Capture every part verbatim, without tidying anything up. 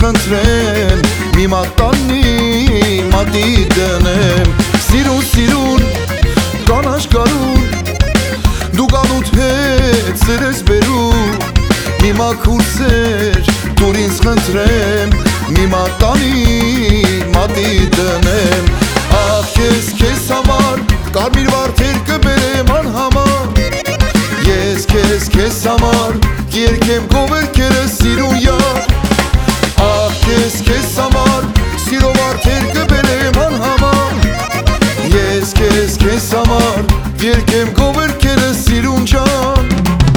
խնդրեմ, մի մատանի մատի դնեմ։ Սիրուն, սիրուն, կանաչ կարուն, դու գանուտ հետ սեր ես բերում, մի մաքուր սեր դուր ինձ խնդրեմ, մի մատանի մատի դնեմ։ Ախ ես քեզ համար կարմիր վարդեր կբերեմ անհամար, ես քեզ քեզ համար կերքեմ գովերքերը սիրուն յար։ Ախ ես քեզ համար սիրո վարդեր կբերեմ անհամար, ես քեզ քեզ համար կերքեմ գովերքերը սիրուն ջան։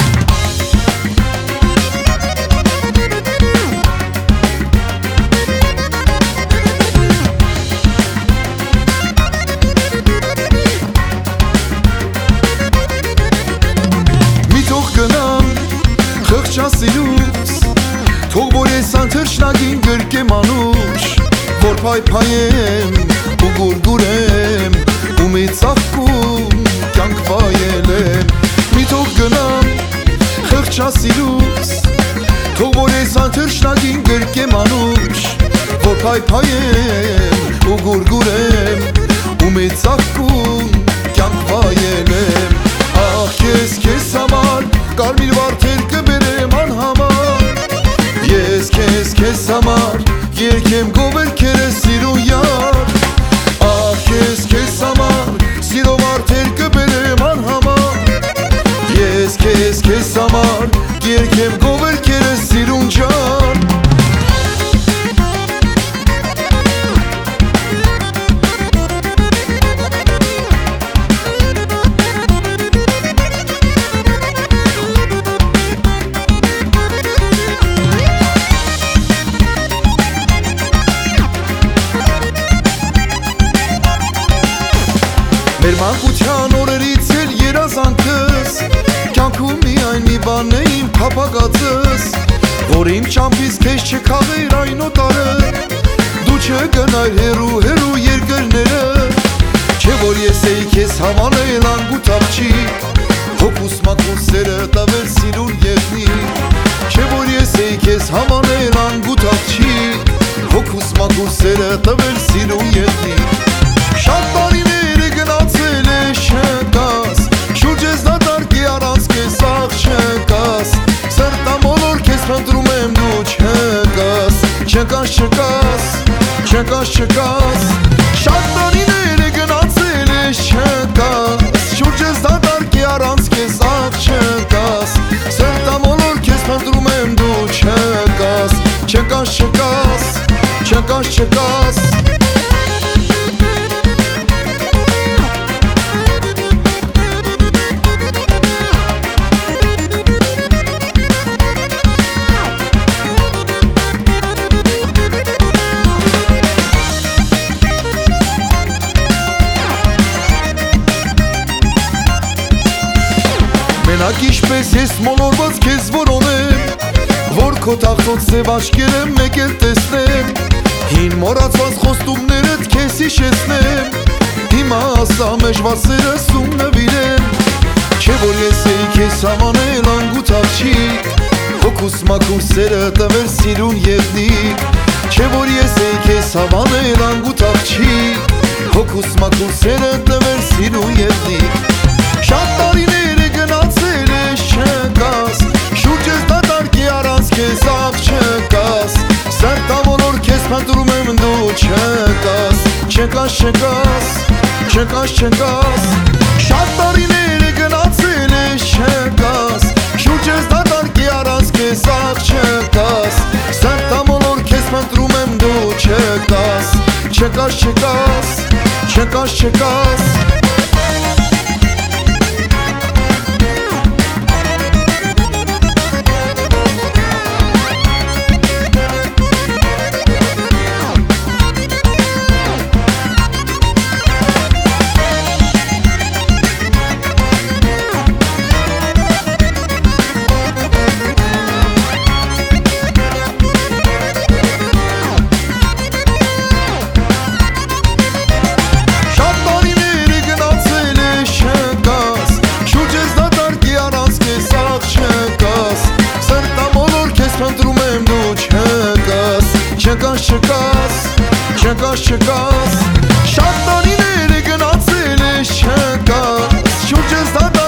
Խղճասիրուս, թող որ ես անթրջնագին գրկեմ անուշ, որ պայպայեմ ու գուրգուրեմ, ու մի ծաղկում կյանք վայելեմ։ Մի թող գնամ խղճասիրուս, թող որ ես անթրջնագին գրկեմ անուշ, որ պայպայեմ ու գուրգուրեմ, ու մի ծաղկում կյանք վայելեմ։ Ախ ես քեզ համար կարմիր վարդեր կբերեմ անհամար, ես քեզ քեզ համար կերքեմ գովերքերը սիրուն յար։ Ախ ես քեզ համար սիրո վարդեր կբերեմ անհամար, ես քեզ քեզ համար կերքեմ գովերքերը սիրուն ջան։ Մեր մանկության օրերից էլ երազանքս, կյանքում միայն մի բան է իմ փափագածս, որ իմ ճամփից քեզ չքաղեր այն օտարը, դու չգնայր հեռու հեռու երկրները, չէ որ ես էի քեզ հավանել անգութ աղջիկ, հոգուս մաքուր սերը տվել սիրուն եղնիկ, չէ որ ես էի քեզ հավանել անգութ աղջիկ, հոգուս մաքուր սերը տվել սիրուն եղնիկ։ Շատ տարիներ է գնացել է չկաս, շուրջ ես դատարկ է առանց քեզ աղ չկաս, սրտամոլոր քեզ խնդրում եմ դու չկաս, չկաս չկաս, չկաս չկաս։ Շատ տարիներ է գնացել է չկաս, շուրջ ես դատարկ է առանց քեզ աղ չկաս, սրտամոլոր քեզ խնդրում եմ դու չկաս, չկաս չկաս, չկաս չկաս։ Մենակ ինչպես ես մոլորված քեզ որոնեմ, որ քո տաղտոց ձև աչքերը մեկ էլ տեսնեմ, հին մոռացված խոստումներդ քեզ հիշեցնեմ, հիմա ասա մեժված սերս ու նվիրեմ, չէ որ ես էի քեզ հավանել անգութ աղջիկ, հոգուս մաքուր սերը տվել սիրուն եղնիկ, չէ որ ես էի քեզ հավանել անգութ աղջիկ, հոգուս մաքուր սերը տվել սիրուն եղնիկ։ Շատ տարիներ է գնացել ես չկաս, շուրջ ես դատարկ է առանց քեզ աղ չկաս, սրտամոլոր քեզ խնդրում եմ դու չկաս, չկաս չկաս, չկաս չկաս։ Շատ տարիներ է գնացել ես չկաս, շուրջ ես դատարկ է առանց քեզ աղ չկաս, սրտամոլոր քեզ խնդրում եմ դու չկաս, չկաս չկաս, չկաս չկաս։ չկաս չկաս չկաս չկաս շատ տարիներ է գնացել ես չկաս շուրջս դա